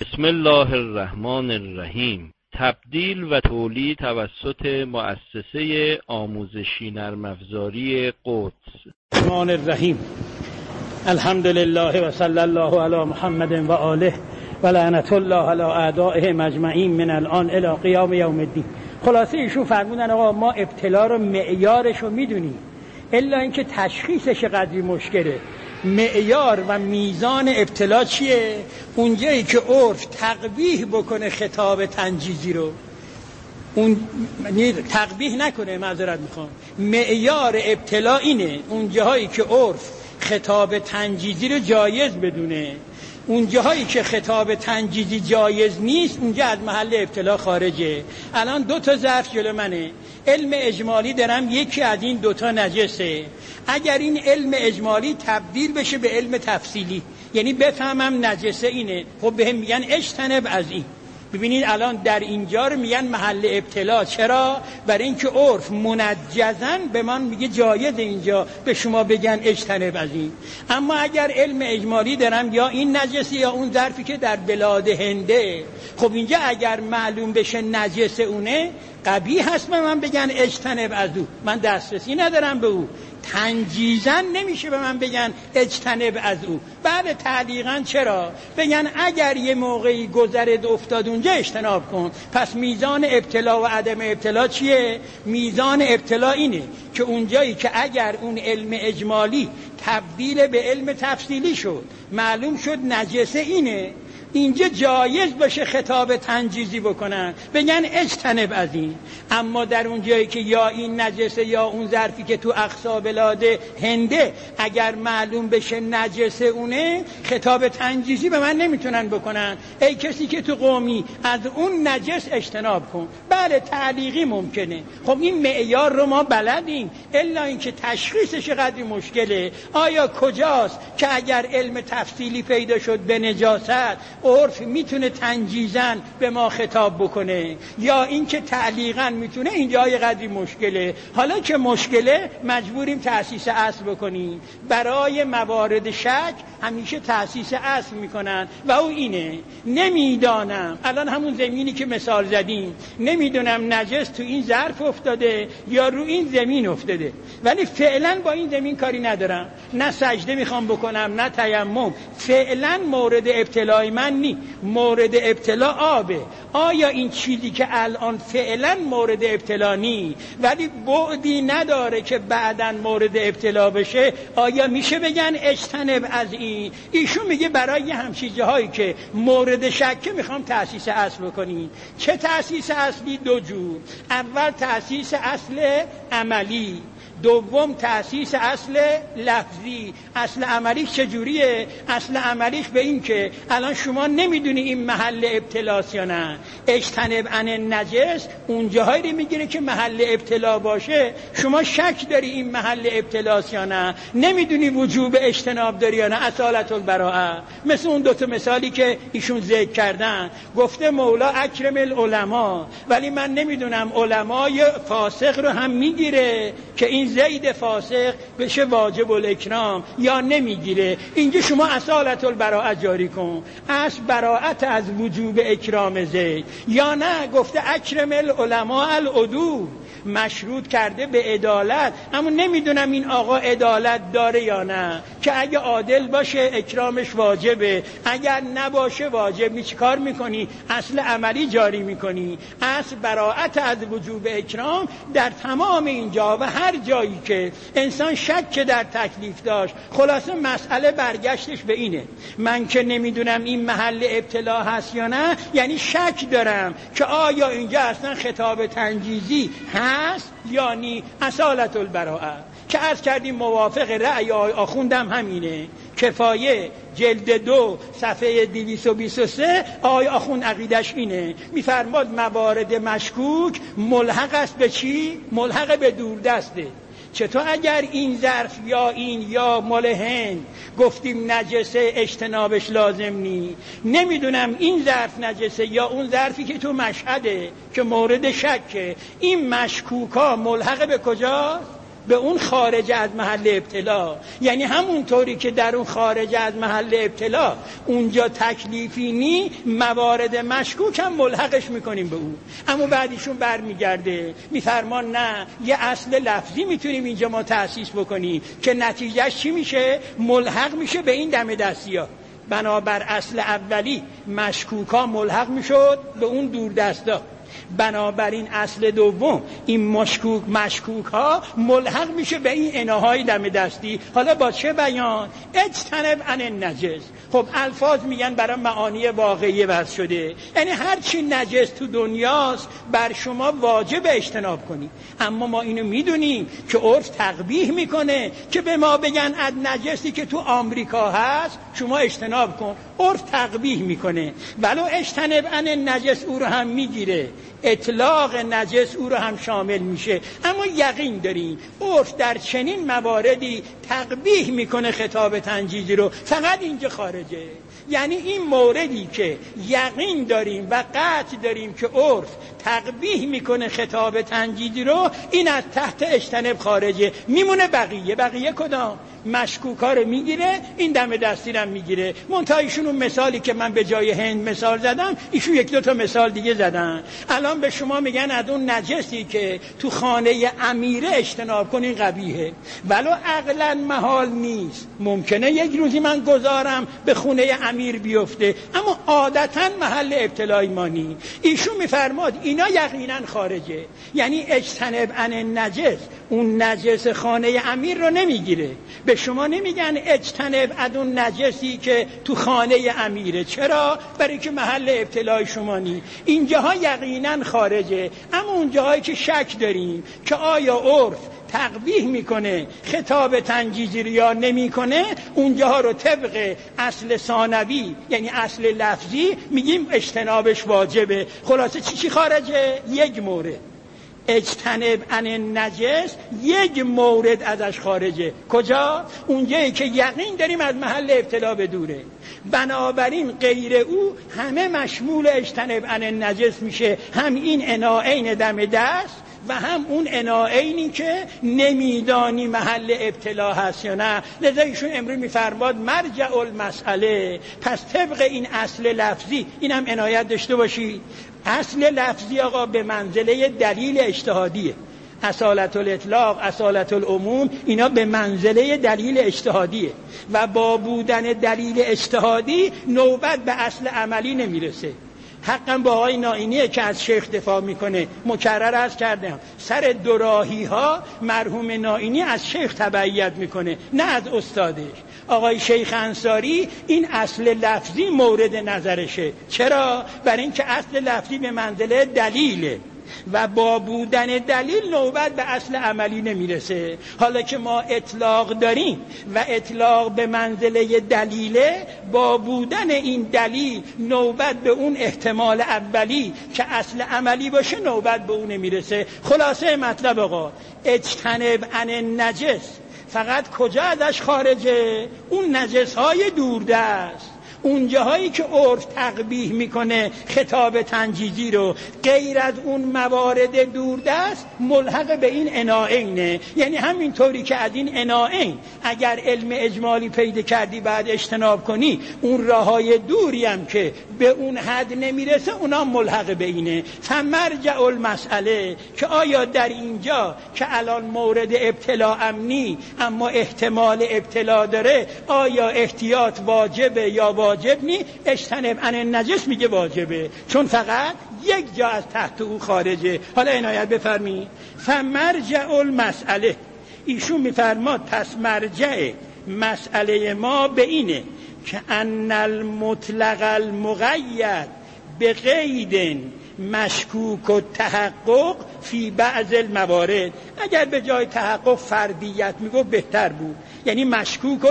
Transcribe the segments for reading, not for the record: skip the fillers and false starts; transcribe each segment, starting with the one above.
بسم الله الرحمن الرحیم. تبدیل و تولید توسط مؤسسه آموزشی نرم افزاری قدس. الرحمن الرحیم. الحمد لله و صلی الله علی محمد و آله و لعنت الله علی اعدائهم اجمعین من الان الی قیام یوم الدین. خلاصه ایشون فرمودن آقا ما ابتلا رو معیارش رو میدونیم، الا اینکه تشخیصش قدری مشکله. معیار و میزان ابتلا چیه؟ اونجایی که عرف تقبیح بکنه خطاب تنجیزی رو، اون تقبیح نکنه، معذرت میخوام، معیار ابتلا اینه اون جاهایی که عرف خطاب تنجیزی رو جایز بدونه. اون جاهایی که خطاب تنجیزی جایز نیست اونجا از محل ابتلا خارجه. الان دو تا ظرف جلو منه، علم اجمالی دارم، یکی از این دوتا نجسه. اگر این علم اجمالی تبدیل بشه به علم تفصیلی، یعنی بفهمم نجسه اینه، خب بهم میگن اجتنب از این. ببینید الان در اینجا رو میگن محل ابتلا. چرا؟ برای اینکه عرف منجزاً به من میگه جایز اینجا به شما بگن اجتنب از این. اما اگر علم اجمالی دارم، یا این نجسه یا اون ظرفی که در بلاد هنده، خب اینجا اگر معلوم بشه نجسه اونه، قبیح هست به من بگن اجتنب از او، من دسترسی ندارم به او. تنجیزن نمیشه به من بگن اجتنب از او. بعد تعلیقاً چرا؟ بگن اگر یه موقعی گذرد افتاد اونجا اجتناب کن. پس میزان ابتلا و عدم ابتلا چیه؟ میزان ابتلا اینه که اونجایی که اگر اون علم اجمالی تبدیل به علم تفصیلی شد، معلوم شد نجسه اینه، اینجا جایز باشه خطاب تنجیزی بکنن، بگن اجتنب از این. اما در اون جایی که یا این نجسه یا اون ظرفی که تو اقصا بلاد هنده اگر معلوم بشه نجسه اونه، خطاب تنجیزی به من نمیتونن بکنن ای کسی که تو قومی از اون نجس اجتناب کن. بله تعلیقی ممکنه. خب این معیار رو ما بلدیم، الا اینکه تشخیصش قدری مشکله. آیا کجاست که اگر علم تفصیلی پیدا شد به نجاست، عرف میتونه تنجیزاً به ما خطاب بکنه، یا اینکه تعلیقاً میتونه؟ اینجا یه قدری مشکله. حالا که مشکله مجبوریم تأسیس اصل بکنیم. برای موارد شک همیشه تأسیس اصل میکنن و او اینه نمیدانم، الان همون زمینی که مثال زدیم، نمیدونم نجس تو این ظرف افتاده یا رو این زمین افتاده، ولی فعلا با این زمین کاری ندارم، نه سجده میخوام بکنم نه تیمم، فعلا مورد ابتلای من نی. مورد ابتلا آبه. آیا این چیزی که الان فعلا مورد ابتلا نی ولی بعدی نداره که بعداً مورد ابتلا بشه، آیا میشه بگن اجتنب از این؟ ایشون میگه برای همچین جاهایی که مورد شکه میخوام تأسیس اصل بکنین. چه تأسیس اصلی؟ دو جور. اول تأسیس اصل عملی، دوم تأسیس اصل لفظی. اصل عملیش چجوریه؟ اصل عملیش به این که الان شما نمیدونی این محل ابتلاست یا نه. اجتنب عن نجس اون جاهایی رو میگیره که محل ابتلا باشه، شما شک داری این محل ابتلاست یا نه، نمیدونی وجوب اجتناب داری یا نه، اصالت البراءه. مثل اون دوتا مثالی که ایشون ذکر کردن، گفته مولا اکرم العلماء، ولی من نمیدونم علمای فاسق رو هم میگیره که این زید فاسق بشه واجب الاکرام یا نمیگیره. اینجا شما اصالت البراءه جاری کن، اصل براءت از وجوب اکرام زید. یا نه گفته اکرم العلماء العدول، مشروط کرده به عدالت، اما نمیدونم این آقا عدالت داره یا نه، که اگه عادل باشه اکرامش واجبه، اگر نباشه واجب نیست. چیکار میکنی؟ اصل عملی جاری میکنی. اصل براءت از وجوب اکرام در تمام اینجا و هر جایی که انسان شک در تکلیف داشت. خلاصه مسئله برگشتش به اینه، من که نمیدونم این محل ابتلا هست یا نه، یعنی شک دارم که آیا اینجا اصلا خطاب تنجیزی هست یا نی. اصالت البراءه که عرض کردیم موافق رأی آخوندم همینه. کفایه جلد 2 صفحه 223 آقای آخوند عقیدش اینه، میفرماد موارد مشکوک ملحق است به چی؟ ملحق به دوردسته. چطور اگر این ظرف یا این یا ملحن گفتیم نجسه اجتنابش لازم نی، نمیدونم این ظرف نجسه یا اون ظرفی که تو مشهده که مورد شکه، این مشکوکا ملحق به کجاست؟ به اون خارج از محل ابتلا. یعنی همونطوری که در اون خارج از محل ابتلا اونجا تکلیفی نی، موارد مشکوک هم ملحقش میکنیم به اون. اما بعدیشون برمیگرده میفرمان نه، یه اصل لفظی میتونیم اینجا ما تأسیس بکنیم که نتیجهش چی میشه؟ ملحق میشه به این دم دستی ها. بنابر اصل اولی مشکوکا ملحق میشد به اون دور دستا، بنابراین اصل دوم این مشکوک ها ملحق میشه به این اناهای دم دستی. حالا با چه بیان؟ اجتنب عن النجس. خب الفاظ میگن برای معانی واقعی وضع شده، یعنی هر چی نجس تو دنیاست بر شما واجب اجتناب کنی. اما ما اینو میدونیم که عرف تقبیح میکنه که به ما بگن از نجسی که تو آمریکا هست شما اجتناب کن. عرف تقبیح میکنه، ولو اجتنب عن النجس او رو هم میگیره، اطلاق نجس او رو هم شامل میشه. اما یقین داریم عرف در چنین مواردی تقبیح میکنه خطاب تنجیزی رو، فقط اینجا خارجه. یعنی این موردی که یقین داریم و قطع داریم که عرف تقبیح میکنه خطاب تنجیزی رو، این از تحت اجتناب خارجه. میمونه بقیه کدام؟ مشکوکا رو میگیره، این دم دستی رو میگیره. منتها ایشون اون مثالی که من به جای هند مثال زدم، ایشون یک دو تا مثال دیگه زدن. الان به شما میگن از اون نجسی که تو خانه امیره اجتناب کنین قبیحه، ولو عقلا محال نیست. ممکنه یک روزی من گذارم به خونه امیر بیفته، اما عادتا محل ابتلای مانی. ایشون میفرماد اینا یقینا خارجه. یعنی اجتنب عن النجس اون نجس خانه امیر رو نمیگیره. به شما نمیگن اجتنب از اون نجسی که تو خانه امیره. چرا؟ برای که محل ابتلای شما نی. اینجاها یقینا خارجه. اما اونجاهایی که شک داریم که آیا عرف تقبیح میکنه خطاب تنجیزی یا نمیکنه، اونجاها رو طبق اصل ثانوی یعنی اصل لفظی میگیم اجتنابش واجبه. خلاصه چی خارجه؟ یک مورد. اجتنب عن النجس یک مورد ازش خارجه. کجا؟ اونجایی که یقین داریم از محل ابتلا به دوره. بنابراین غیر او همه مشمول اجتنب عن النجس میشه، هم این اناعین دم دست و هم اون اناعینی که نمیدانی محل ابتلا هست یا نه. لذا ایشون امروز میفرماد مرجع المسئله. پس طبق این اصل لفظی اینم عنایت داشته باشید. اصل لفظی آقا به منزله دلیل اجتهادیه. اصالت الاطلاق، اصالت العموم، اینا به منزله دلیل اجتهادیه و با بودن دلیل اجتهادی نوبت به اصل عملی نمیرسه. حقا با آقای نائینیه که از شیخ دفاع میکنه. مکرر عرض کردم سر دوراهی ها مرحوم نائینی از شیخ تبعیت میکنه، نه از استادش. آقای شیخ انصاری این اصل لفظی مورد نظرشه. چرا؟ برای اینکه اصل لفظی به منزله دلیله و با بودن دلیل نوبت به اصل عملی نمیرسه. حالا که ما اطلاق داریم و اطلاق به منزله دلیله، با بودن این دلیل نوبت به اون احتمال اولی که اصل عملی باشه نوبت به اون نمیرسه. خلاصه مطلب آقا اجتنب عن النجس فقط کجا ازش خارجه؟ اون نجس های دوردست، اون جاهایی که عرف تقبیح میکنه خطاب تنجیزی رو، غیر از اون موارد دوردست ملحق به این اناعینه. یعنی همینطوری که از این اناعین اگر علم اجمالی پیدا کردی بعد اجتناب کنی، اون راههای دوری هم که به اون حد نمیرسه اونا ملحق به اینه. فمرجع المسئله که آیا در اینجا که الان مورد ابتلا امنی اما احتمال ابتلا داره، آیا احتیاط واجبه یا واجب نی؟ اجتنب عن النجس میگه واجبه، چون فقط یک جا از تحت او خارجه. حالا عنایت بفرمایید. فمرجع المسئله، ایشون میفرماد پس مرجع مسئله ما به اینه که ان المطلق المقید به قید مشکوک و تحقق فی بعض الموارد. اگر به جای تحقق فردیت میگو بهتر بود. یعنی مشکوک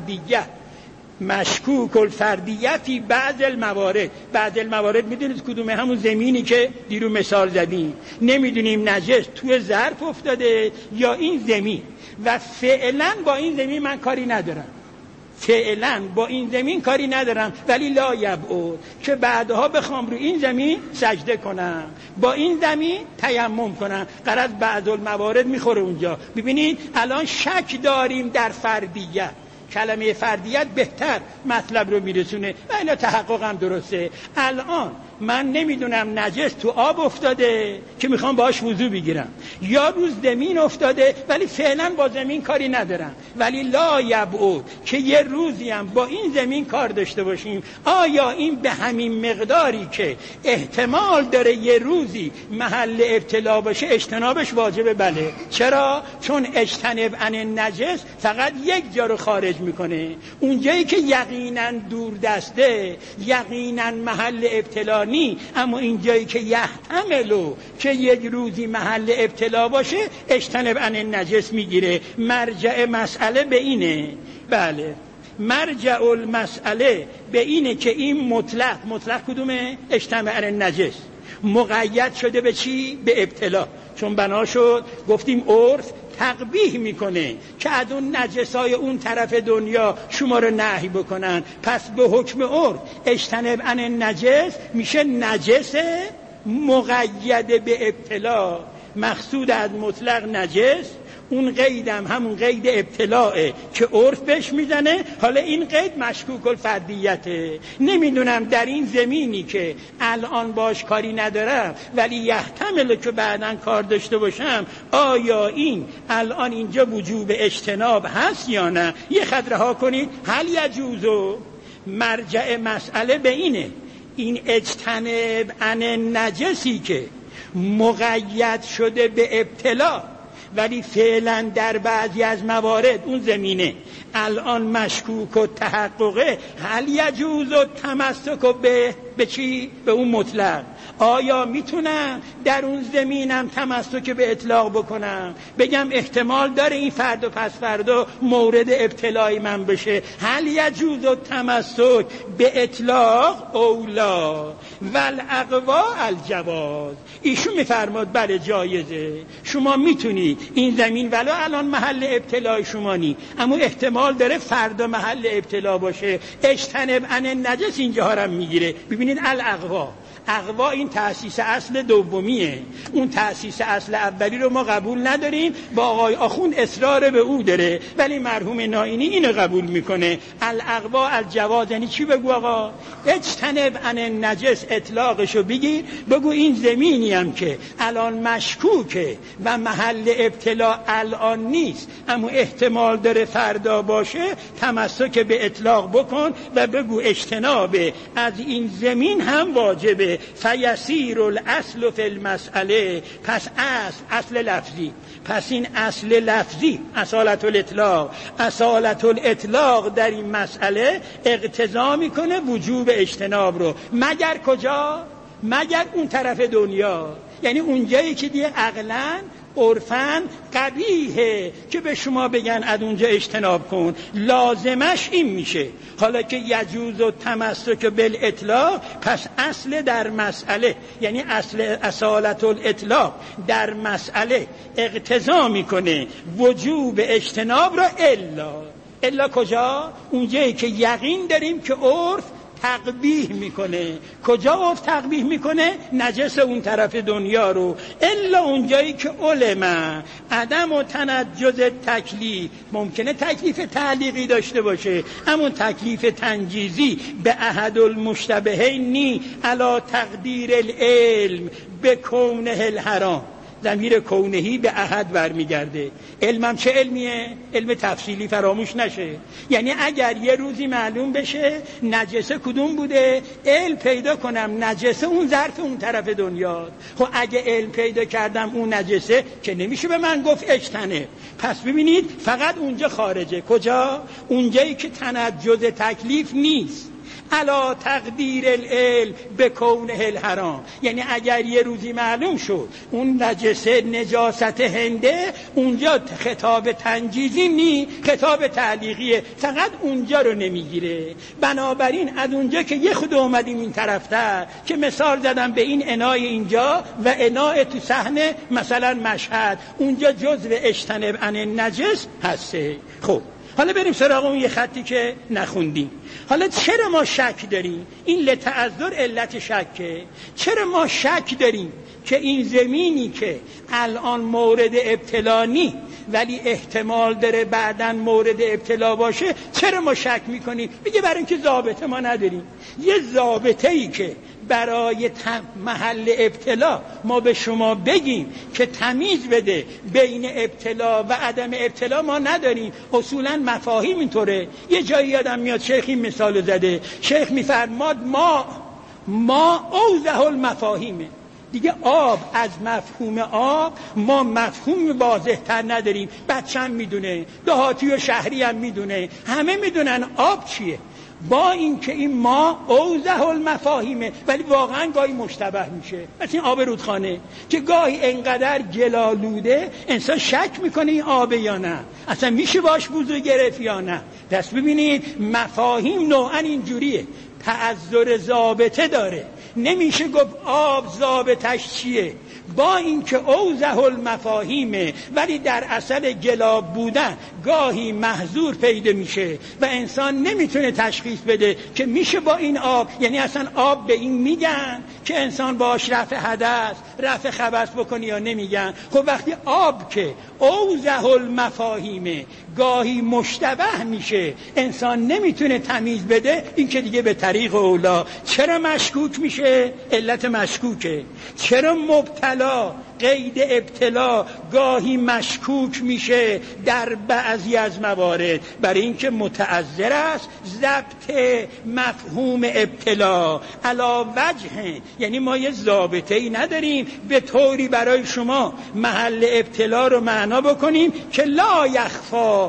الفردیتی بعض الموارد. بعض الموارد میدونید کدومه؟ همون زمینی که دیرو مثال زدیم، نمیدونیم نجس توی ظرف افتاده یا این زمین، و فعلا با این زمین من کاری ندارم، فعلا با این زمین کاری ندارم، ولی لا یبعد که بعدها بخوام رو این زمین سجده کنم، با این زمین تیمم کنم. غرض بعض الموارد میخوره اونجا. ببینید الان شک داریم در فردیت، کلمه فردیت بهتر مطلب رو میرسونه و اینا تحقق هم درسته. الان من نمیدونم نجس تو آب افتاده که میخوام باهاش وضو بگیرم، یا رو زمین افتاده ولی فعلا با زمین کاری ندارم، ولی لا یبعد که یه روزی هم با این زمین کار داشته باشیم. آیا این به همین مقداری که احتمال داره یه روزی محل ابتلا باشه اجتنابش واجبه؟ بله. چرا؟ چون اجتنب عن نجس فقط یک جا رو خارج میکنه، اونجایی که یقینا دور دسته، یقینا محل ابتلا نی، اما این جایی که یحتملو که یک روزی محل ابتلا باشه اجتنب عن نجس میگیره. مرجع مسئله به اینه. بله، مرجع المسئله به اینه که این مطلق کدومه؟ اجتنب عن نجس. مقید شده به چی؟ به ابتلا. چون بنا شد گفتیم عرف تقبیح میکنه که از اون نجسای اون طرف دنیا شما رو نهی بکنن، پس به حکم عرف اجتنب عن نجس میشه نجس مقید به ابتلا. مقصود از مطلق نجس، اون قیدم همون قید ابتلاعه که عرف بهش میزنه. حالا این قید مشکوک الفردیته. نمیدونم در این زمینی که الان باش کاری ندارم ولی یحتمل که بعداً کار داشته باشم، آیا این الان اینجا وجوب اجتناب هست یا نه؟ یه خط رها کنید. هل یجوزو؟ مرجع مسئله به اینه. این اجتنب عن نجسی که مقید شده به ابتلا ولی فعلا در بعضی از موارد اون زمینه الان مشکوک و تحققه، هل یجوز و تمسک به چی؟ به اون مطلق. آیا میتونم در اون زمینم تمسک به اطلاق بکنم، بگم احتمال داره این فرد و پس فردا مورد ابتلای من بشه؟ هل یجوز و تمسک به اطلاق اولا والاقوا الجواز. ایشون میفرماد بله جایزه، شما میتونی این زمین ولو الان محل ابتلای شما نی، اما احتمال داره فردا محل ابتلا باشه. اجتنب عن نجس اینجا هم میگیره. ببینید الاقوا، اقوا این تأسیس اصل دومیه، اون تأسیس اصل اولی رو ما قبول نداریم، با آقای آخوند اصرار به او داره، ولی مرحوم نائینی اینو قبول میکنه. الاقوا الجواز یعنی چی؟ بگو آقا اجتنب عن نجس، اطلاقشو بگیر، بگو این زمینی هم که الان مشکوکه و محل ابتلا الان نیست اما احتمال داره فردا باشه، تمسک به اطلاق بکن و بگو اجتناب از این زمین هم واجبه. فیسیر الاصل فی المسئله، پس اصل لفظی، پس این اصل لفظی اصالت الاطلاق در این مسئله اقتضا میکنه وجوب اجتناب رو. مگر کجا؟ مگر اون طرف دنیا، یعنی اونجایی که دیگه عقلاً عرفاً قبیحه که به شما بگن از اونجا اجتناب کن، لازمش این میشه. حالا که یجوز و تمسک بالاطلاق، پس اصل در مسئله، یعنی اصالت الاطلاق در مسئله اقتضا میکنه وجوب اجتناب را الا کجا؟ اونجایی که یقین داریم که عرف تقبیح میکنه. کجا عرف تقبیح میکنه؟ نجس اون طرف دنیا رو. الا اونجایی که علم عدم و تنجز تکلیف، ممکنه تکلیف تعلیقی داشته باشه اما تکلیف تنجیزی به احد المشتبهین نی علی تقدیر العلم به کونه الحرام. ضمیر کونهی به احد برمیگرده. علمم چه علمیه؟ علم تفصیلی فراموش نشه. یعنی اگر یه روزی معلوم بشه نجسه کدوم بوده، علم پیدا کنم نجسه اون ظرف اون طرف دنیاست. خب اگه علم پیدا کردم اون نجسه که نمیشه به من گفت اجتنب. پس ببینید فقط اونجا خارجه. کجا؟ اونجایی که تنجز تکلیف نیست. علا تقدیر العلم به کونه الحرام، یعنی اگر یه روزی معلوم شد اون نجسه نجاست هنده، اونجا خطاب تنجیزی نی، خطاب تعلیقیه، فقط اونجا رو نمیگیره. بنابراین از اونجا که یه خود اومدیم این طرفتر که مثال زدم به این انای اینجا و انای تو صحنه مثلا مشهد، اونجا جزو اجتنب عن نجس هسته. خب حالا بریم سراغ اون یه خطی که نخوندیم. حالا چرا ما شک داریم؟ این لتعذر علت شکه. چرا ما شک داریم که این زمینی که الان مورد ابتلا نی ولی احتمال داره بعداً مورد ابتلا باشه، چرا ما شک میکنیم؟ میگه برای اینکه ضابطه ما نداریم. یه ضابطه‌ای که برای محل ابتلا ما به شما بگیم که تمیز بده بین ابتلا و عدم ابتلا ما نداریم. اصولاً مفاهیم اینطوره. یه جایی یادم میاد شیخ این مثال زده. شیخ میفرماد ما اوضح المفاهیمه. دیگه آب، از مفهوم آب ما مفهوم واضح تر نداریم. بچه‌م میدونه، دهاتی و شهری هم میدونه، همه میدونن آب چیه. با اینکه این ما اوضح المفاهیمه ولی واقعا گاهی مشتبه میشه. مثل این آب رودخانه که گاهی انقدر گلالوده انسان شک میکنه این آبه یا نه، اصلا میشه باش وضو گرفت یا نه. دست ببینید مفاهیم نوعا اینجوریه، تعذر ضابطه داره. نمیشه گفت آب ضابطش چیه. با اینکه اوضح المفاهیمه ولی در اثر گلاب بودن گاهی محظور پیدا میشه و انسان نمیتونه تشخیص بده که میشه با این آب، یعنی اصلا آب به این میگن که انسان باش رفع حدث رفع خبث بکنی یا نمیگن. خب وقتی آب که اوضح المفاهیمه گاهی مشتبه میشه انسان نمیتونه تمیز بده، این که دیگه به طریق اولا. چرا مشکوک میشه؟ علت مشکوکه. چرا مبتلا قید ابتلا گاهی مشکوک میشه در بعضی از موارد؟ برای اینکه متعذر است ضبط مفهوم ابتلا علا وجه، یعنی ما یه ضابطه‌ای نداریم به طوری برای شما محل ابتلا رو معنا بکنیم که لا یخفا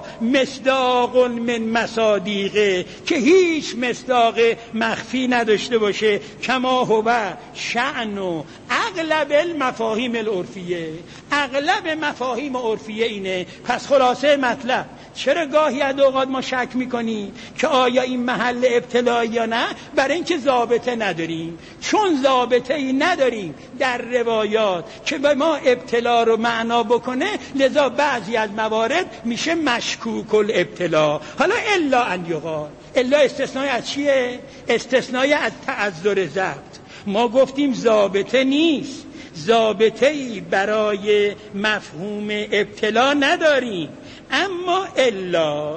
مصداق من مصادیقه، که هیچ مصداق مخفی نداشته باشه. کما هو شأن و اغلب المفاهیم العرفیه. اغلب مفاهیم عرفیه اینه. پس خلاصه مطلب، چرا گاهی از اوقات ما شک میکنیم که آیا این محل ابتلا یا نه؟ برای اینکه ضابطه نداریم. چون ضابطه ای نداریم در روایات که به ما ابتلا رو معنا بکنه، لذا بعضی از موارد میشه مشکوک الابتلا. حالا الا ان یقال، الا استثنای از چیه؟ استثنای از تعذر ضبط. ما گفتیم ضابطه نیست، ضابطه‌ای برای مفهوم ابتلا نداریم. اما الا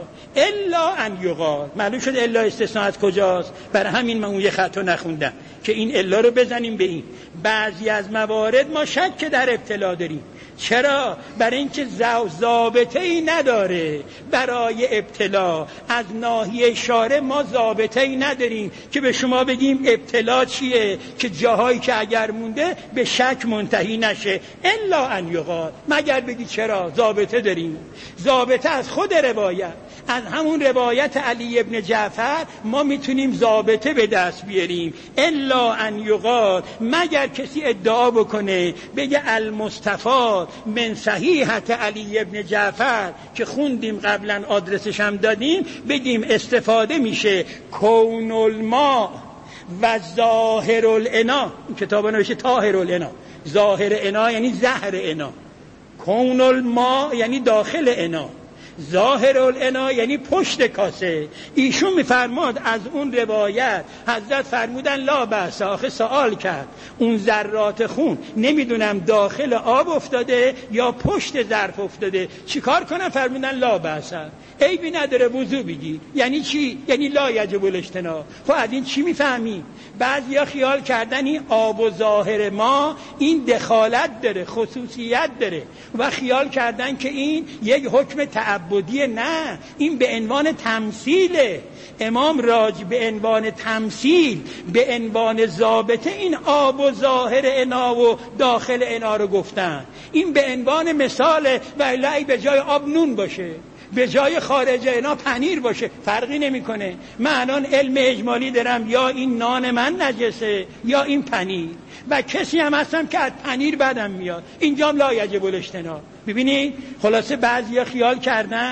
ان یقال، معلوم شد الا استثناء از کجاست. برای همین من اون یه خطا نخوندم که این الا رو بزنیم به این. بعضی از موارد ما شک در ابتلا داریم. چرا؟ برای اینکه ضابطه‌ای نداره برای ابتلا. از ناحیه شارع ما ضابطه‌ای نداریم که به شما بگیم ابتلا چیه، که جاهایی که اگر مونده به شک منتهی نشه. الا ان یقال، مگر بگی چرا ضابطه داریم. ضابطه از خود روایت، از همون روایت علی ابن جعفر ما میتونیم ضابطه به دست بیاریم. الا ان یقال، مگر کسی ادعا بکنه بگه المصطفی من صحیحت علی ابن جعفر که خوندیم قبلا، آدرسش هم دادیم، بگیم استفاده میشه کون الماء و ظاهر الاناء. این کتابا نوشته طاهر الاناء. ظاهر اناء یعنی زهر اناء، کون الماء یعنی داخل اناء، ظاهر الاناء یعنی پشت کاسه. ایشون میفرماد از اون روایت حضرت فرمودن لا بأس. آخه سوال کرد اون ذرات خون نمیدونم داخل آب افتاده یا پشت ظرف افتاده، چیکار کنم؟ فرمودن لا بأس، عیبی نداره وضو بگیر. یعنی چی؟ یعنی لا یجب الاجتناب. خب از این چی میفهمی؟ بعضیا خیال کردن این آب و ظاهر ما این دخالت داره، خصوصیت داره و خیال کردن که این یک حکم تعبدیه. نه، این به عنوان تمثیله. امام راج به عنوان تمثیل، به عنوان ضابطه این آب و ظاهر انا و داخل انا رو گفتن. این به عنوان مثال و الا به جای آب نون باشه، به جای خارج اینا پنیر باشه، فرقی نمیکنه. من الان علم اجمالی دارم، یا این نان من نجسه یا این پنیر، و کسی هم هستم که از پنیر بدم میاد، اینجام لا یجب الاجتناب. ببینید خلاصه بعضیا خیال کردن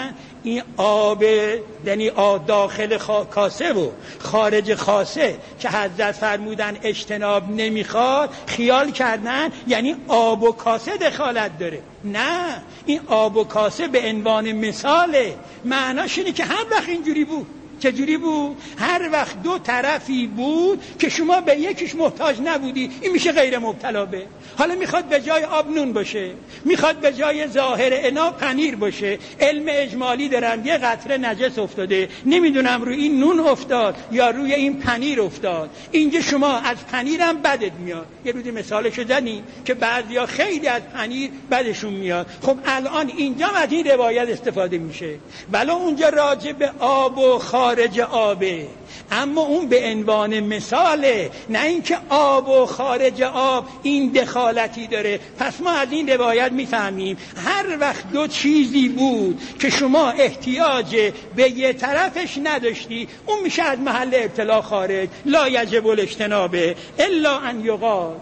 این آب یعنی داخل کاسه و خارج کاسه که حضرت فرمودن اجتناب نمیخواد، خیال کردن یعنی آب و کاسه دخالت داره. نه، این آب و کاسه به عنوان مثاله. معناش اینه که هر وقت اینجوری بود. چجوری بود؟ هر وقت دو طرفی بود که شما به یکیش محتاج نبودی، این میشه غیر مبتلا به. حالا میخواد به جای آب نون باشه، میخواد به جای ظاهر انا پنیر باشه. علم اجمالی دارم، یه قطره نجس افتاده، نمیدونم روی این نون افتاد یا روی این پنیر افتاد، اینجا شما از پنیرم بدت میاد. یه روزی مثالشو زدیم که بعضیا خیلی از پنیر بدشون میاد. خب الان اینجا از این روایت استفاده میشه، ولی اونجا راجع به آب و خارج آبه، اما اون به عنوان مثاله، نه اینکه آب و خارج آب این دخالتی داره. پس ما از این روایت میفهمیم هر وقت دو چیزی بود که شما احتیاج به یه طرفش نداشتی، اون میشه از محل ابتلا خارج. لا یجب الاجتناب الا ان یقال.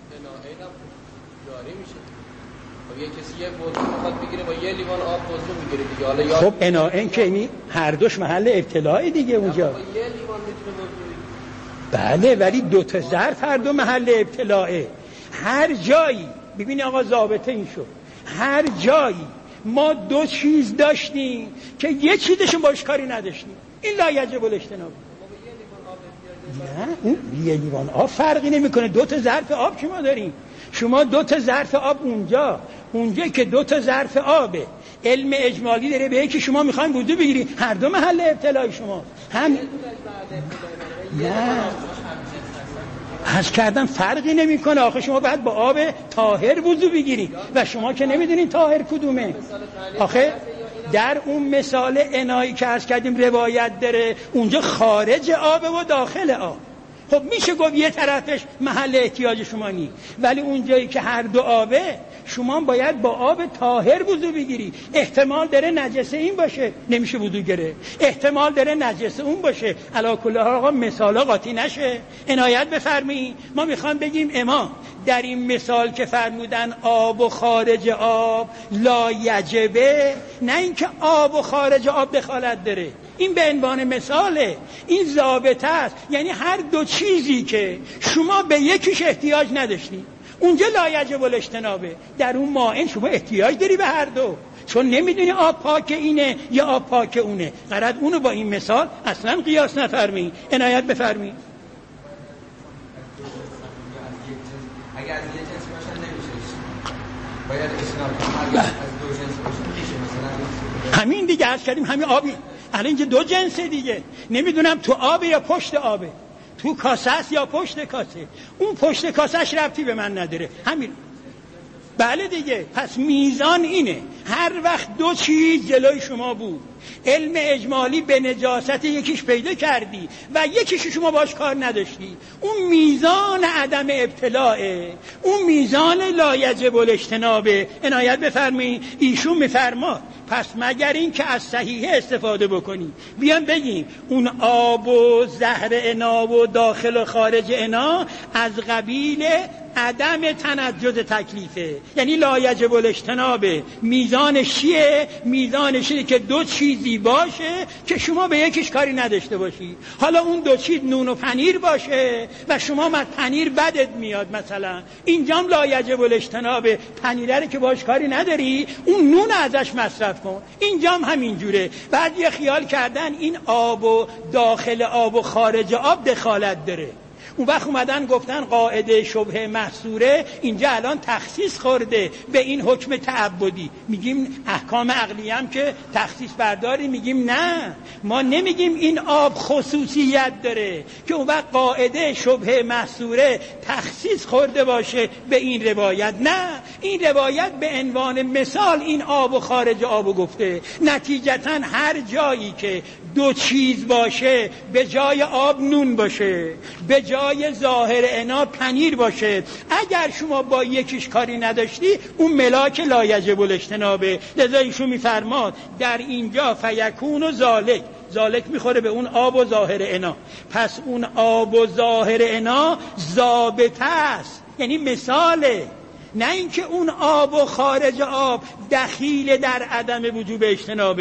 یه کسی یه وضو میخواد بگیره با یه لیوان آب وضو میگیره دیگه. حالا خب این که این هر دوش محل ابتلاء دیگه اونجا. با یه لیوان میتونه وضو بله، ولی دو تا ظرف هر دو محل ابتلاءه. هر جایی ببینی آقا ضابطه این شد، هر جایی ما دو چیز داشتیم که یه چیزشون باش کاری نداشتیم، این لا یجب الاجتناب. نه، اون یه لیوان آب فرقی نمیکنه. دو تا ظرف آب که ما داریم، شما دو تا ظرف آب اونجا که دو تا ظرف آبه، علم اجمالی داره به یکی شما میخواین وضو بگیری، هر دو محل ابتلای شما هم. نه، عرض کردم فرقی نمیکنه. آخه شما باید با آب طاهر وضو بگیری و شما که نمیدونین طاهر کدومه. آخه در اون مثال انایی که عرض کردیم روایت داره، اونجا خارج آبه و داخل آب. خب میشه گفت یه طرفش محل احتیاج شما نی، ولی اونجایی که هر دو آبه شما باید با آب طاهر وضو بگیری. احتمال داره نجسه این باشه، نمیشه وضو گره. احتمال داره نجسه اون باشه. علی کل حال آقا مثالا قاطی نشه، عنایت بفرمایید. ما میخوام بگیم امام در این مثال که فرمودن آب و خارج آب لا یجبه، نه اینکه آب و خارج آب دخالت داره، این به عنوان مثاله، این ضابطه است. یعنی هر دو چیزی که شما به یکیش احتیاج نداشتی، اونجا لا یجب الاجتنابه. در اون مائن شما احتیاج داری به هر دو، چون نمیدونی آب پاک اینه یا آب پاک اونه. قرار اونو با این مثال اصلا قیاس نفرمایید. عنایت بفرمایید. اگر از یک جنس باشن نمیشه، باید اجتناب از دو جنس باشن میشه. مثلا همین دیگه عرض کردیم، همین آبی الان اینجا دو جنسه دیگه، نمیدونم تو آبه یا پشت آبه، تو کاسه است یا پشت کاسه. اون پشت کاسهش ربطی به من نداره، همین. بله دیگه، پس میزان اینه. هر وقت دو چیز جلوی شما بود، علم اجمالی به نجاست یکیش پیدا کردی و یکیش شما باش کار نداشتی، اون میزان عدم ابتلاعه، اون میزان لا یجب الاجتنابه. عنایت بفرمایید. ایشون میفرماد پس مگر این که از صحیحه استفاده بکنی، بیان بگیم اون آب و زهر انا و داخل و خارج انا از قبیل عدم تنجز تکلیفه، یعنی لا یجب الاجتنابه. میزانش چیه؟ میزانش اینه که دو چیزی باشه که شما به یکیش کاری نداشته باشی. حالا اون دو چیز نون و پنیر باشه و شما از پنیر بدت میاد، مثلا اینجام لا یجب الاجتنابه، پنیره که باش کاری نداری، اون نون ازش مصرف کن. اینجام همینجوره. بعد یه خیال کردن این آب و داخل آب و خارج آب دخالت داره. اون وقت اومدن گفتن قاعده شبه محصوره اینجا الان تخصیص خورده به این حکم تعبدی. میگیم احکام عقلی هم که تخصیص برداری، میگیم نه، ما نمیگیم این آب خصوصیت داره که اون وقت قاعده شبه محصوره تخصیص خورده باشه به این روایت. نه، این روایت به عنوان مثال این آب و خارج آب گفته. نتیجتا هر جایی که دو چیز باشه، به جای آب نون باشه، به جای ظاهر انا پنیر باشه، اگر شما با یکیش کاری نداشتی، اون ملاک لا یجب الاجتنابه. لذا ایشون میفرماد در اینجا فیکون و ذالک میخوره به اون آب و ظاهر انا. پس اون آب و ظاهر انا ضابطه است، یعنی مثاله، نه اینکه اون آب و خارج آب دخیل در عدم وجوب اجتنابه.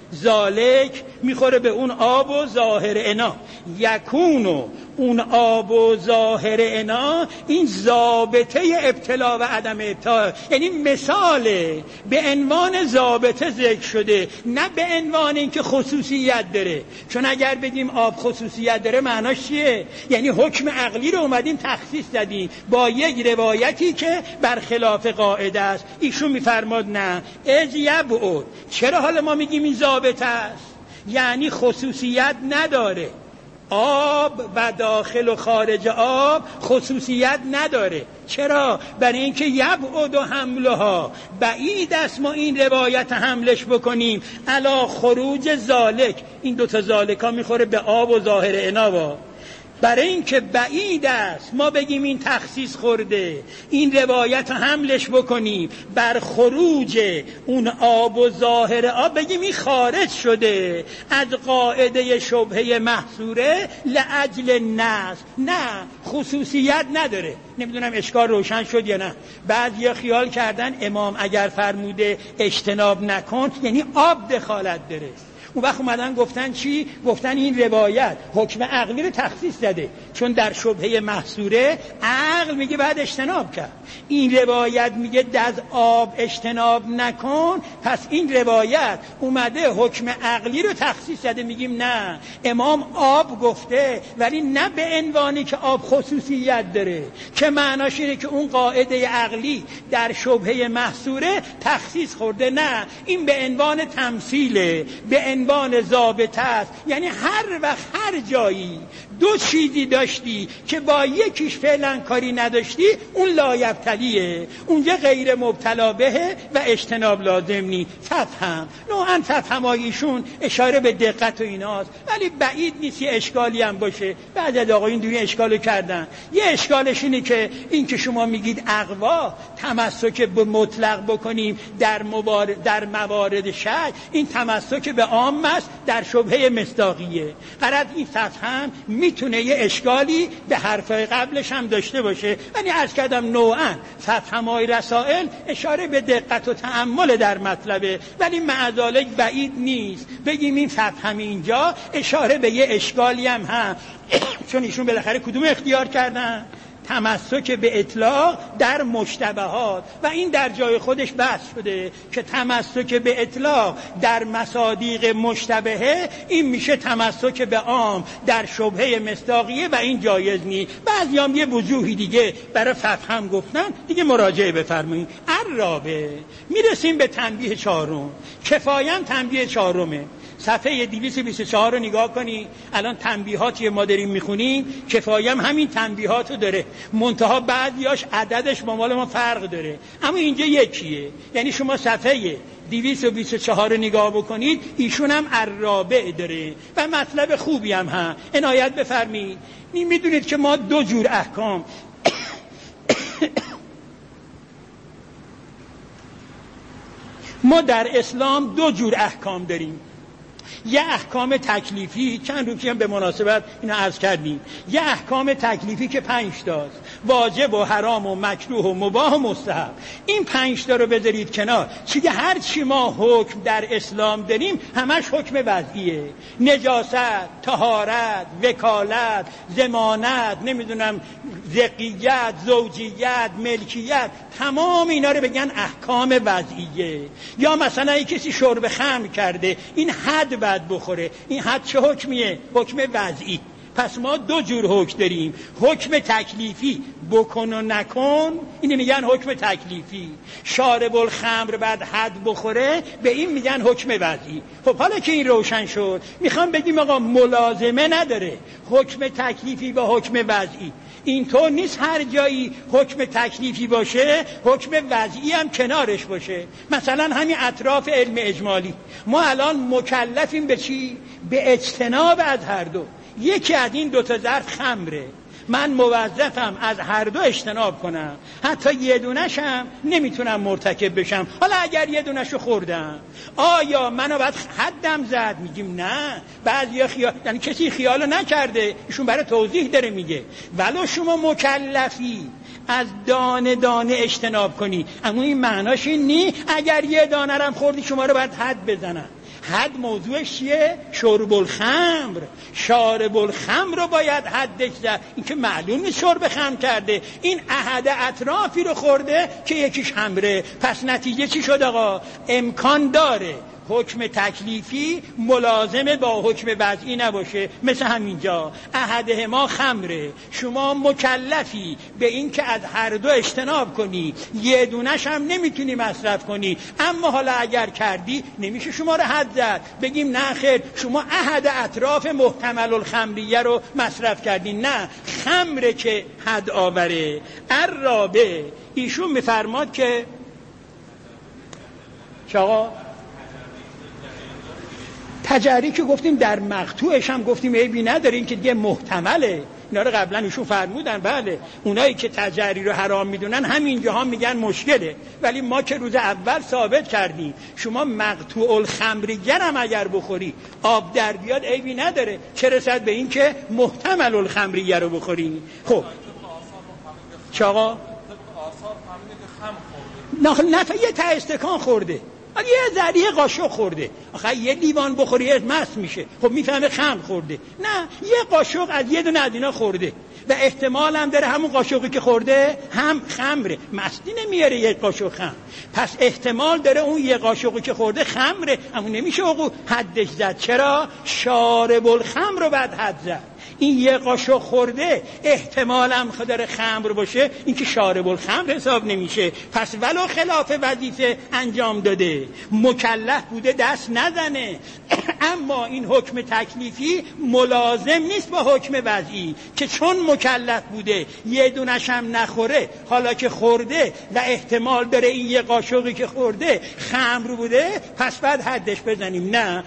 زالک میخوره به اون آب و ظاهر انا. یکونو اون آب و ظاهر انا این ضابطه ابتلا و عدم ابتلا، یعنی مثاله به عنوان ضابطه ذکر شده، نه به عنوان اینکه خصوصیت داره. چون اگر بگیم آب خصوصیت داره معناش چیه؟ یعنی حکم عقلی رو اومدیم تخصیص دادیم با یک روایتی که برخلاف قاعده است. ایشون میفرماد نه از یبعد. چرا حالا ما میگیم این ضابطه است؟ یعنی خصوصیت نداره. آب و داخل و خارج آب خصوصیت نداره. چرا؟ برای اینکه یبعد و حملها، بعید است ما این روایت حملش بکنیم علا خروج زالک. این دوتا زالک ها میخوره به آب و ظاهر انابا. برای اینکه بعید است ما بگیم این تخصیص خورده، این روایت حملش بکنیم بر خروج اون آب و ظاهر آب، بگیم این خارج شده از قاعده شبهه محصوره لاجل نص. نه، خصوصیت نداره. نمیدونم اشکال روشن شد یا نه. بعضیا خیال کردن امام اگر فرموده اجتناب نکن یعنی آب دخالت داره. اون وقت اومدن گفتن چی؟ گفتن این روایت حکم عقلی رو تخصیص داده، چون در شبهه محصوره عقل میگه بعد اجتناب کرد. این روایت میگه از آب اجتناب نکن، پس این روایت اومده حکم عقلی رو تخصیص داده. میگیم نه، امام آب گفته ولی نه به عنوانی که آب خصوصیت داره، که معناش اینه که اون قاعده عقلی در شبهه محصوره تخصیص خورده. نه، این به عنوان تمثیله، به عنوان ضابطه است. یعنی هر وقت هر جایی دو چیزی داشتی که با یکیش فعلا کاری نداشتی، اون لایبتلیه، اونجا غیر مبتلا بهه و اجتناب لازم نی. تفهم نوعا تفهماییشون اشاره به دقت و ایناست، ولی بعید نیست یه اشکالی هم باشه. بعد از آقایون دوی اشکالو کردن. یه اشکالش اینه که این که شما میگید اقوا تمسک به مطلق بکنیم در موارد شک، این تمسک به عام است در شبهه مصداقیه. قرار این تفهم میتونه یه اشکالی به حرفای قبلش هم داشته باشه، ولی عرض کردم نوعا تفهمای رسائل اشاره به دقت و تأمل در مطلبه، ولی معذالک بعید نیست بگیم این تفهم اینجا اشاره به یه اشکالی هم چون ایشون بالاخره کدوم اختیار کردن؟ تمسک به اطلاق در مشتبهات، و این در جای خودش بحث شده که تمسک به اطلاق در مصادیق مشتبهه این میشه تمسک به عام در شبهه مصداقیه و این جایز نیست. بعضیام یه وجوهی دیگه برای فهم گفتن، دیگه مراجعه بفرمایید. الرابع، میرسیم به تنبیه چهارم. کفایاً تنبیه چهارمه. صفحه 224 رو نگاه کنی. الان تنبیهاتی ما داریم میخونیم، کفایم همین تنبیهاتو داره، منتها بعضیاش عددش با مال ما فرق داره، اما اینجا یکیه. یعنی شما صفحه 224 رو نگاه بکنید، ایشون هم الرابع داره و مطلب خوبی هم عنایت بفرمید. میدونید که ما دو جور احکام ما در اسلام دو جور احکام داریم. یه احکام تکلیفی، چند روزی هم به مناسبت اینو عرض کردیم، یه احکام تکلیفی که 5 تاست، واجب و حرام و مکروه و مباح و مستحب. این 5 تا رو بذارید کنار، چیه هر چی ما حکم در اسلام داریم همش حکم وضعیه. نجاست، طهارت، وکالت، ضمانت، نمیدونم زقیت، زوجیت، ملکیت، تمام اینا رو بگن احکام وضعیه. یا مثلا یک کسی شرب خمر کرده، این حد بعد بخوره، این حد چه حکمیه؟ حکم وضعی. پس ما دو جور حکم داریم، حکم تکلیفی بکن و نکن، اینو میگن حکم تکلیفی. شارب الخمر بعد حد بخوره، به این میگن حکم وضعی. خب حالا که این روشن شد، میخوام بگیم آقا ملازمه نداره حکم تکلیفی با حکم وضعی. اینطور نیست هر جایی حکم تکلیفی باشه حکم وضعی هم کنارش باشه. مثلا همین اطراف علم اجمالی، ما الان مکلفیم به چی؟ به اجتناب از هر دو. یکی از این دو تا ظرف خمره، من موظفم از هر دو اجتناب کنم، حتی یه دونشم نمیتونم مرتکب بشم. حالا اگر یه دونشو خوردم، آیا منو باید حدم زد؟ میگیم نه. بعضیا یعنی کسی خیالو نکرده، ایشون برای توضیح داره میگه ولو شما مکلفی از دانه دانه اجتناب کنی، اما این معناش این نی اگر یه دانه رم خوردی شما رو باید حد بزنن. حد موضوعش چیه؟ شرب الخمر. شارب الخمر رو باید حدش زد. این که معلوم نیست شرب خمر کرده، این احد اطرافی رو خورده که یکیش خمره. پس نتیجه چی شد آقا؟ امکان داره حکم تکلیفی ملازمه با حکم وضعی نباشه. مثل همینجا احدهما خمره، شما مکلفی به این که از هر دو اجتناب کنی، یه دونش هم نمیتونی مصرف کنی، اما حالا اگر کردی نمیشه شما رو حد زد بگیم نه خیر شما احد اطراف محتمل الخمریه رو مصرف کردی. نه، خمره که حد آوره. الرابع، ایشون میفرماد که چاقا تجری که گفتیم در مقطوعش هم گفتیم عیبی نداره، این که دیگه محتمله. اینا رو قبلا ایشون فرمودن. بله، اونایی که تجری رو حرام میدونن همینجا هم میگن مشکله، ولی ما که روز اول ثابت کردیم شما مقطوع الخمریه هم اگر بخوری آب در بیاد عیبی نداره، چه رسد به این که محتمل الخمریه رو بخوری. خب چاقا نه یه تا استکان خورده، اگه یه ذریعه قاشق خورده، آخه یه لیوان بخوری مست میشه، خب میفهمه خمر خورده. نه، یه قاشق از یه دونه از اینا خورده و احتمال هم داره همون قاشقی که خورده هم خمره، مستی نمیاره یک قاشق خمر، پس احتمال داره اون یه قاشقی که خورده خمره، اما نمیشه آقا حدش زد. چرا؟ شارب الخمر رو بعد حد زد. این یه قاشق خورده احتمالم داره خمر باشه، این که شارب الخمر حساب نمیشه. پس ولو خلاف وظیفه انجام داده، مکلف بوده دست نزنه. اما این حکم تکلیفی ملازم نیست با حکم وضعی که چون مکلف بوده یه دونش هم نخوره، حالا که خورده و احتمال داره این یه قاشقی که خورده خمر بوده، پس بعد حدش بزنیم. نه.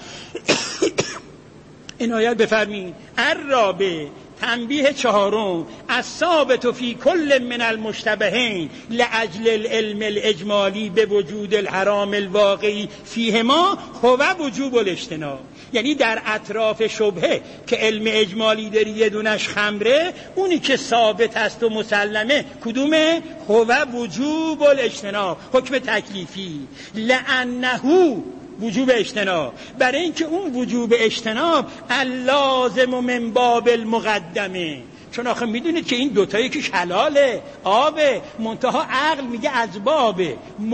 عنایت بفرمین. الرابع، تنبیه چهارم، الثابت فی کل من المشتبهین لاجل العلم الاجمالی به وجود الحرام الواقعی فیهما هو وجوب الاجتناب. یعنی در اطراف شبهه که علم اجمالی داری یه دونش خمره، اونی که ثابت است و مسلمه کدومه؟ هو وجوب الاجتناب، حکم تکلیفی. لانه وجوب اجتناب، برای اینکه اون وجوب اجتناب اللازم من باب المقدمه. چون آخه میدونید که این دوتا یکیش حلاله، آبه، منتها عقل میگه از باب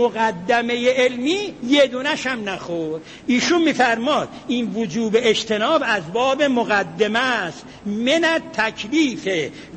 مقدمه علمی یه دونش هم نخور. ایشون میفرماد این وجوب اجتناب از باب مقدمه است، من التکلیف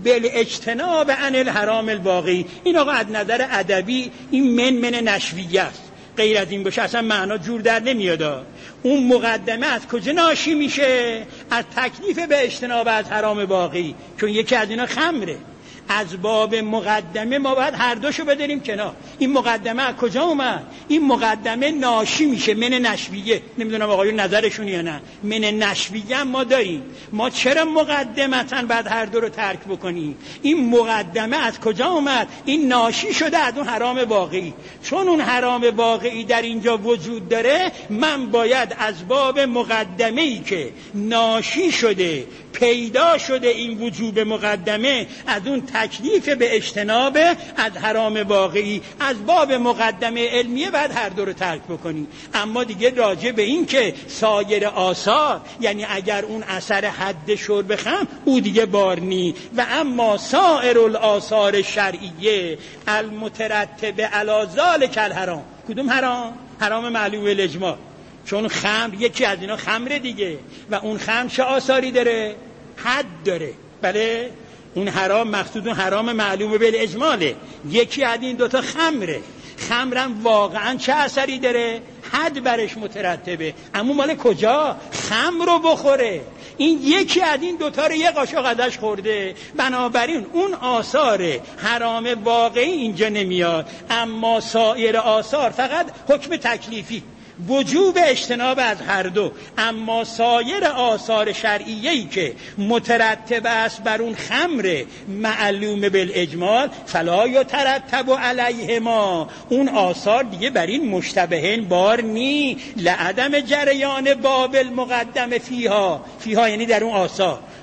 بالاجتناب عن الحرام الواقعی. این آقا از نظر ادبی این من نشویه است، غیر از این باشه اصلا معنا جور در نمیاد. اون مقدمه از کجا ناشی میشه؟ از تکلیف به اجتناب از حرام واقعی، چون یکی از اینا خمره. از باب مقدمه ما باید هر دوشو بداریم کنار. این مقدمه از کجا اومد؟ این مقدمه ناشی میشه من نشویه. نمیدونم آقایون نظرشون یا نه. من نشویه ما داریم. ما چرا مقدمتاً بعد هر دو رو ترک بکنیم؟ این مقدمه از کجا اومد؟ این ناشی شده از اون حرام واقعی. چون اون حرام واقعی در اینجا وجود داره، من باید از باب مقدمه‌ای که ناشی شده پیدا شده این وجوب مقدمه، از اون تکلیف به اجتناب از حرام واقعی، از باب مقدمه علمیه بعد هر دو رو ترک بکنی. اما دیگه راجع به این که سایر آثار، یعنی اگر اون اثر حد شرب خمر او دیگه بار نی، و اما سایر الآثار شرعیه المترتب علی ذلک الحرام. کدوم حرام؟ حرام معلوم الاجماع. چون خمر یکی از اینا خمره دیگه، و اون خمر چه آثاری داره؟ حد داره. بله، اون حرام مقصود اون حرام معلوم بالاجماله. یکی از این دوتا خمره. خمرم واقعا چه اثری داره؟ حد برش مترتبه. اما مال کجا؟ خمر رو بخوره. این یکی از این دوتا رو یه قاشق ازش خورده، بنابراین اون آثار حرام واقعی اینجا نمیاد. اما سایر آثار فقط حکم تکلیفی، وجوب اجتناب از هر دو. اما سایر آثار شرعیه‌ای که مترتب است بر اون خمر معلوم بالاجمال فلا یترتب علیهما، اون آثار دیگه بر این مشتبهین بار نی. لعدم جریان باب المقدم فیها، فیها یعنی در اون آثار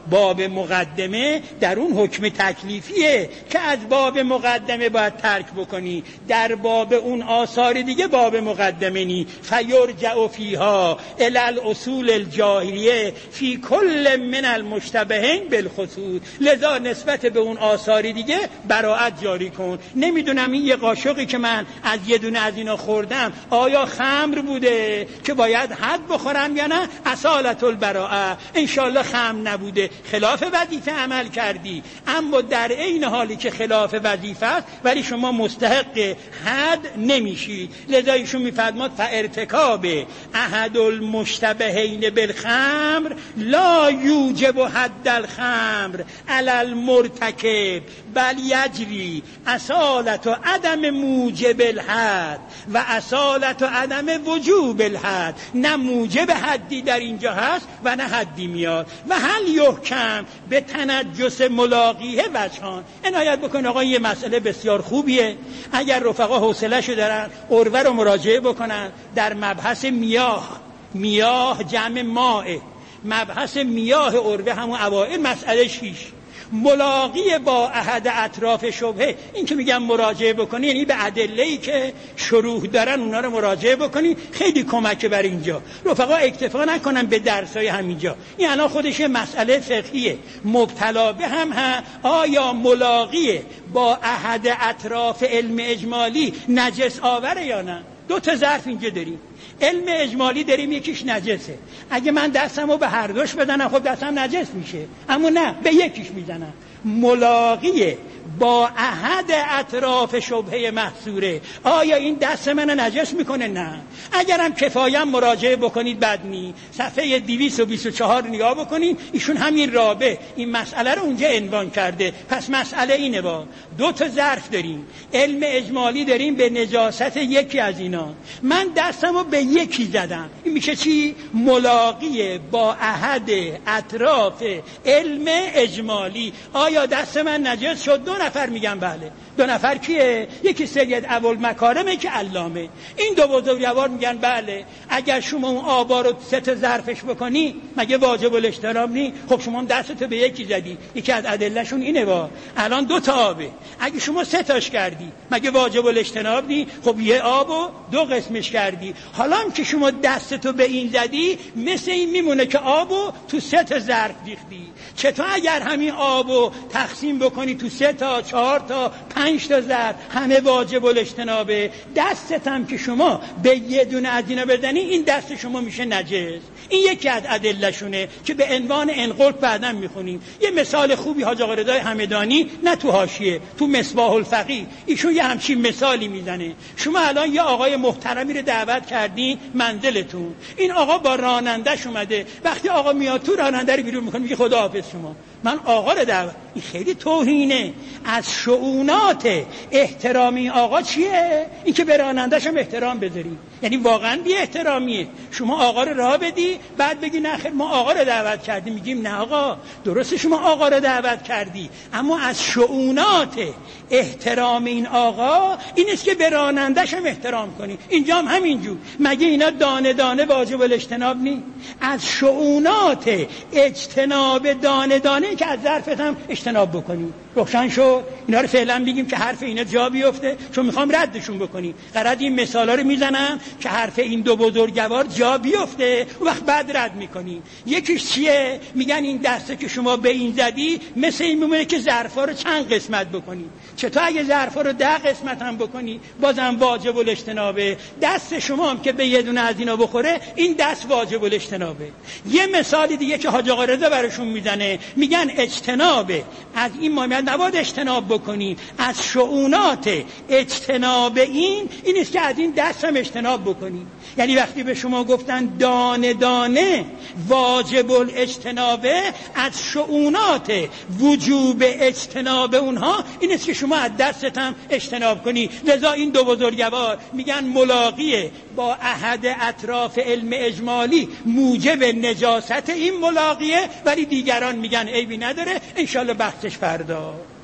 باب مقدمه در اون حکم تکلیفیه که از باب مقدمه باید ترک بکنی، در باب اون آثار دیگه باب مقدمه نی. فیرجع فیها الی الاصول الجاهلیه فی کل من المشتبهین بالخصوص. لذا نسبت به اون آثار دیگه براءت جاری کن. نمیدونم این یه قاشقی که من از یه دونه از اینا خوردم آیا خمر بوده که باید حد بخورم یا نه؟ اصالت البراءه. انشالله خمر نبوده، خلاف وظیفه عمل کردی، اما در عین حالی که خلاف وظیفه است ولی شما مستحق حد نمیشی. لذا ایشون میفرماد فارتکاب احد المشتبهین بالخمر لا یوجب حد الخمر علی المرتکب بل یجری اصالت و عدم موجب الحد و اصالت و عدم وجوب الحد. نه موجب حدی در اینجا هست و نه حدی میاد. و هل یحکم به تنجس ملاقیه وجهان. عنایت بکن آقا، یه مسئله بسیار خوبیه. اگر رفقا حوصله‌شو دارن عروه رو مراجعه بکنن در مبحث میاه جمع ماء، مبحث میاه عروه همون اوائل مسئله 6 ملاقی با احد اطراف شبهه. این که میگم مراجعه بکنی یعنی به ادله‌ای که شروح دارن اونا رو مراجعه بکنی، خیلی کمک بر اینجا. رفقا اکتفا نکنن به درسای همینجا، این الان خودش مسئله فقهیه. مبتلا به هم آیا ملاقی با احد اطراف علم اجمالی نجس آوره یا نه؟ 2 تا ظرف اینجا داریم، علم اجمالی داریم، یکیش نجسه. اگه من دستمو به هر دوش بزنم خب دستم نجس میشه، اما نه، به یکیش میزنم. ملاقی با احد اطراف شبهه محصوره، آیا این دست من نجس میکنه؟ نه. اگرم کفایم مراجعه بکنید بد نی، صفحه 224 نگاه بکنید، ایشون همین رابع این مسئله رو اونجا عنوان کرده. پس مسئله اینه، با 2 تا ظرف داریم، علم اجمالی داریم به نجاست یکی از اینا، من دستمو به یکی زدم، این میشه چی؟ ملاقی با احد اطراف علم اجمالی. آیا دست من نجس شد؟ 2 نفر میگن بله. 2 نفر کیه؟ یکی سید ابوالمکارمه که علامه، این 2 بزرگوار میگن بله. اگر شما اون آبا رو 3 تا ظرفش بکنی مگه واجب الاحترام نی؟ خب شما دستتو به یکی زدی، یکی از ادلهشون اینه با الان 2 تا آبه، اگه شما 3 تاش کردی مگه واجب الاجتناب نی؟ خب یه آبو 2 قسمش کردی. حالا هم که شما دستتو به این زدی مثل این میمونه که آبو تو 3 تا ظرف ریختی. چطور اگر همین آبو تقسیم بکنی تو 3 تا 4 تا 5 تا ظرف همه واجب الاجتنابه، دستت هم که شما به یه دونه از اینا بزنی این دست شما میشه نجس. این یکی از ادله‌شونه که به عنوان انقلب بعداً میخونیم. یه مثال خوبی حاج آقا رضای همدانی، نه تو حاشیه، تو مصباح الفقیه، ایشون یه همچین مثالی میزنه. شما الان یه آقای محترمی رو دعوت کردین منزلتون، این آقا با راننده‌اش اومده، وقتی آقا میاد تو راننده رو بیرون میکنه، میگه خداحافظ شما، من آقا رو دعوت. این خیلی توهینه. از شؤونات احترامی آقا چیه؟ این که به راننده‌ش هم احترام بذاری. یعنی واقعا بی احترامیه شما آقا رو راه بدی بعد بگی نه خیر ما آقا رو دعوت کردیم. میگیم نه آقا، درسته شما آقا رو دعوت کردی، اما از شؤونات احترام این آقا این است که به راننده‌ش هم احترام کنی. اینجا هم همینجور. مگه اینا دانه دانه واجب الاجتناب نی؟ از شؤونات اجتناب دانه دانه که از ظرفت هم اجتناب بکنی. روشن شد؟ اینا رو فعلا بگیم که حرف اینا جا بیفته، چون میخوام ردشون بکنیم. قرار این مثالا رو میزنم که حرف این 2 بزرگوار جا بیفته، و وقت بعد رد میکنیم. یکیش چیه؟ میگن این دسته که شما به این زدی مثل این میمونه که ظرفا رو چند قسمت بکنی. چطور اگه ظرفا رو 10 قسمت هم بکنی بازم واجب الاجتنابه؟ دست شما هم که به یه دونه از اینا بخوره این دست واجب الاجتنابه. یه مثال دیگه که حاج آقا رضا براشون میزنه، میگن اجتناب از این مهمت نباید اجتناب بکنی، از شؤونات اجتناب این است که از این دست هم اجتناب بکنی. یعنی وقتی به شما گفتن دانه دانه واجب الاجتنابه، از شؤونات وجوب اجتناب اونها این است که شما از دستت هم اجتناب کنی. لذا این 2 بزرگوار میگن ملاقیه با احد اطراف علم اجمالی موجب نجاست این ملاقیه، ولی دیگران میگن عیبی نداره، انشالله بحثش فردا.